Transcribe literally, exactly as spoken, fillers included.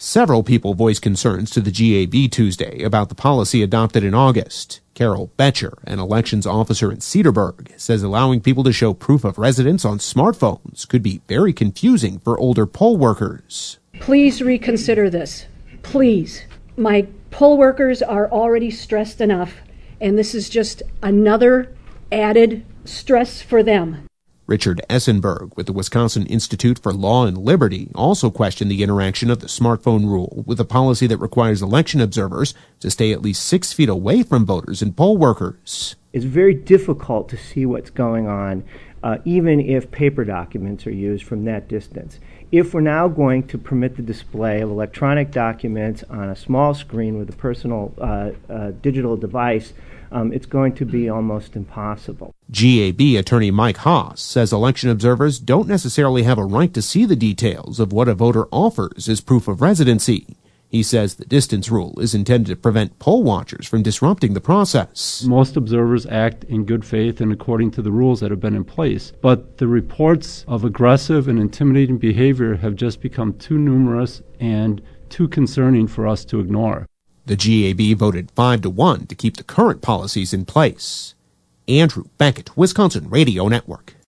Several people voiced concerns to the G A B Tuesday about the policy adopted in August. Carol Betcher, an elections officer in Cedarburg, says allowing people to show proof of residence on smartphones could be very confusing for older poll workers. Please reconsider this. Please. My poll workers are already stressed enough, and this is just another added stress for them. Richard Essenberg with the Wisconsin Institute for Law and Liberty also questioned the interaction of the smartphone rule with a policy that requires election observers to stay at least six feet away from voters and poll workers. It's very difficult to see what's going on, uh, even if paper documents are used from that distance. If we're now going to permit the display of electronic documents on a small screen with a personal uh, uh, digital device, Um, it's going to be almost impossible. G A B attorney Mike Haas says election observers don't necessarily have a right to see the details of what a voter offers as proof of residency. He says the distance rule is intended to prevent poll watchers from disrupting the process. Most observers act in good faith and according to the rules that have been in place, but the reports of aggressive and intimidating behavior have just become too numerous and too concerning for us to ignore. The G A B voted five to one to keep the current policies in place. Andrew Beckett, Wisconsin Radio Network.